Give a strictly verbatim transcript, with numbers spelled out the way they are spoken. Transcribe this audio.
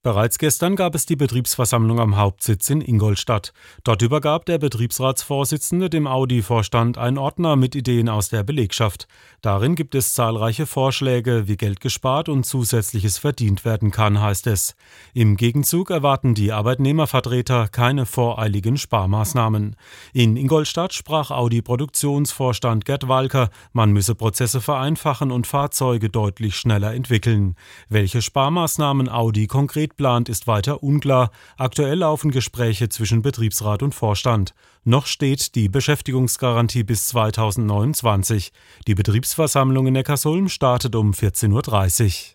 Bereits gestern gab es die Betriebsversammlung am Hauptsitz in Ingolstadt. Dort übergab der Betriebsratsvorsitzende dem Audi-Vorstand einen Ordner mit Ideen aus der Belegschaft. Darin gibt es zahlreiche Vorschläge, wie Geld gespart und Zusätzliches verdient werden kann, heißt es. Im Gegenzug erwarten die Arbeitnehmervertreter keine voreiligen Sparmaßnahmen. In Ingolstadt sprach Audi-Produktionsvorstand Gerd Walker, man müsse Prozesse vereinfachen und Fahrzeuge deutlich schneller entwickeln. Welche Sparmaßnahmen Audi konkret plant, ist weiter unklar. Aktuell laufen Gespräche zwischen Betriebsrat und Vorstand. Noch steht die Beschäftigungsgarantie bis zweitausendneunundzwanzig. Die Betriebsversammlung in Neckarsulm startet um vierzehn Uhr dreißig.